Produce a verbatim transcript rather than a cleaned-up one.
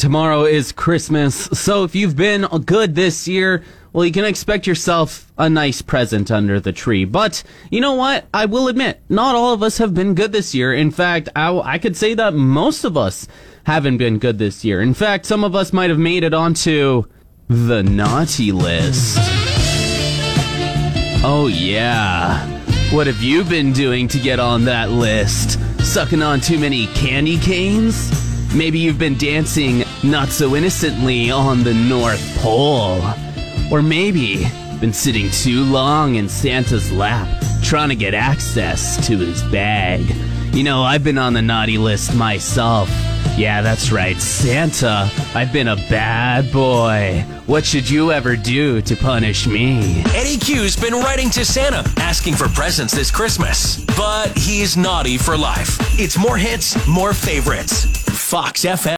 Tomorrow is Christmas, so if you've been good this year, well, you can expect yourself a nice present under the tree. But you know what? I will admit, not all of us have been good this year. In fact, I, I could say that most of us haven't been good this year. In fact, some of us might have made it onto the naughty list. Oh, yeah. What have you been doing to get on that list? Sucking on too many candy canes? Maybe you've been dancing not so innocently on the North Pole. Or maybe been sitting too long in Santa's lap, trying to get access to his bag. You know, I've been on the naughty list myself. Yeah, that's right, Santa. I've been a bad boy. What should you ever do to punish me? Eddie Q's been writing to Santa, asking for presents this Christmas. But he's naughty for life. It's more hits, more favorites. Fox F M.